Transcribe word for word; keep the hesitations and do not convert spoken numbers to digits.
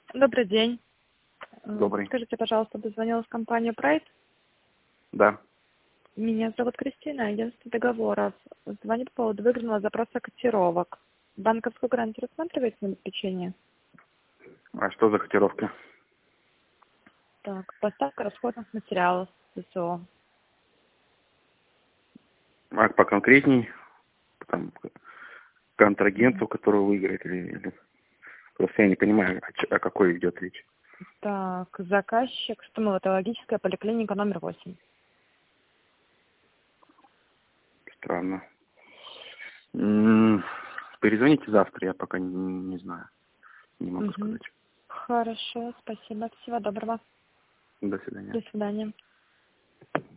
Добрый день. Добрый. Скажите, пожалуйста, дозвонилась в компанию Pride. Да. Меня зовут Кристина, агентство договоров. Звоню по поводу выигранного запроса котировок. Банковскую гарантию рассматриваете на обеспечение? А что за котировки? Так, поставка расходных материалов ССО. А поконкретней? Там, контрагенту, который выиграет, или, или... Просто я не понимаю, о, ч- о какой идет речь. Так, заказчик, стоматологическая поликлиника номер восемь. Странно. М, Перезвоните завтра, я пока не, не знаю. Не могу Угу. сказать. Хорошо, спасибо. Всего доброго. До свидания. До свидания.